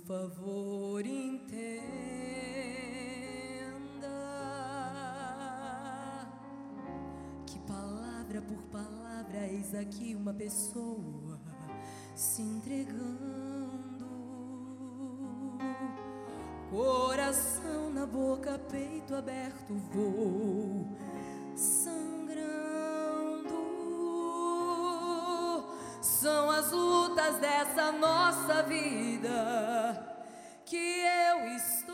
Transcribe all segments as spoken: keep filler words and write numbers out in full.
favor, entenda. Que palavra por palavra, eis aqui uma pessoa se entregando. Coração na boca, peito aberto, vou sangrando. São as lutas dessa nossa vida que eu estou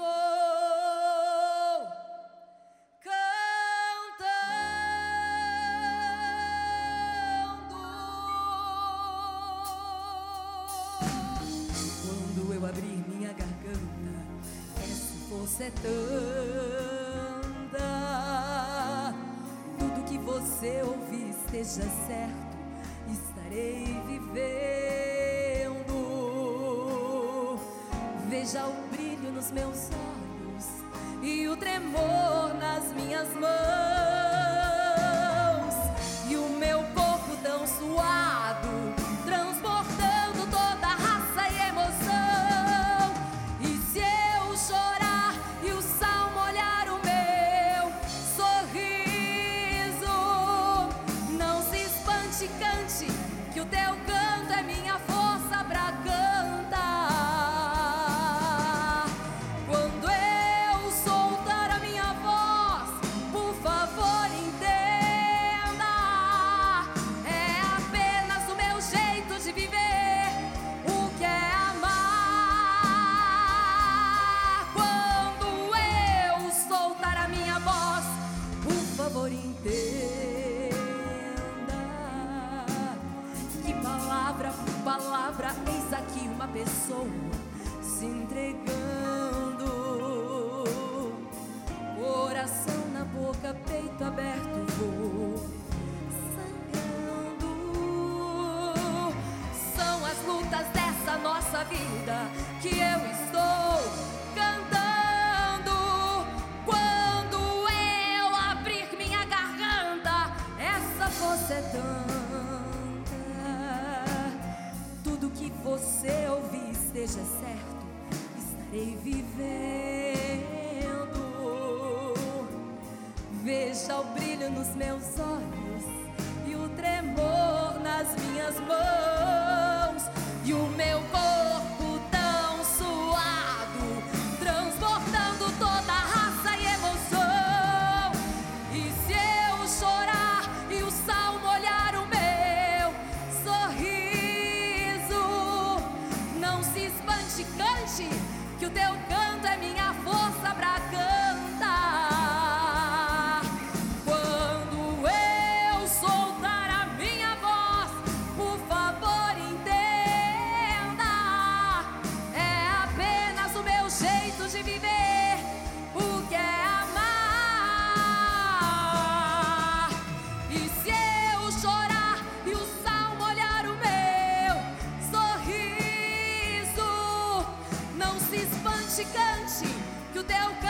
cantando. Quando eu abrir minha garganta, essa força é tanta. Tudo que você ouvir esteja certo, estarei vivendo. Veja o brilho nos meus olhos e o tremor nas minhas mãos, e o meu corpo tão suado, transportando toda a raça e emoção. E se eu chorar e o sal molhar o meu sorriso, não se espante, cante, que o teu canto é minha força pra cantar. Quando eu soltar a minha voz, por favor, entenda, é apenas o meu jeito de viver o que é amar. Quando eu soltar a minha voz, por favor, entenda. Palavra por palavra, eis aqui uma pessoa se entregando. Coração na boca, peito aberto, vou sangrando. São as lutas dessa nossa vida que eu estou cantando. Quando eu abrir minha garganta, essa força é tanta. Que você ouvir esteja certo, estarei vivendo. Veja o brilho nos meus olhos e o tremor nas minhas mãos, e o meu corpo tão suado, transportando toda a raça e emoção. E se eu chorar e o sal molhar o meu sorriso, não se espante, cante, que o teu canto é minha força pra cantar. Quando eu soltar a minha voz, por favor, entenda, é apenas o meu jeito de viver o que é amar. E se eu chorar e o sal molhar o meu sorriso, não se espante, cante, que o teu